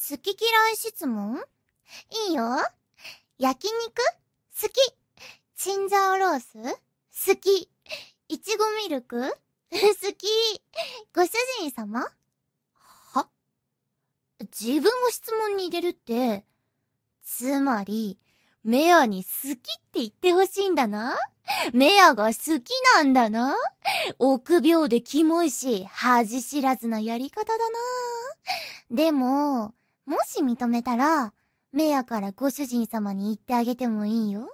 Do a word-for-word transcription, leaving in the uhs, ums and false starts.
好き嫌い質問？いいよ。焼肉？好き。チンジャオロース？好き。いちごミルク？好き。ご主人様？は？自分を質問に入れるって、つまり、メアに好きって言ってほしいんだな。メアが好きなんだな。臆病でキモいし、恥知らずなやり方だな。でも、もし認めたら、メアからご主人様に言ってあげてもいいよ。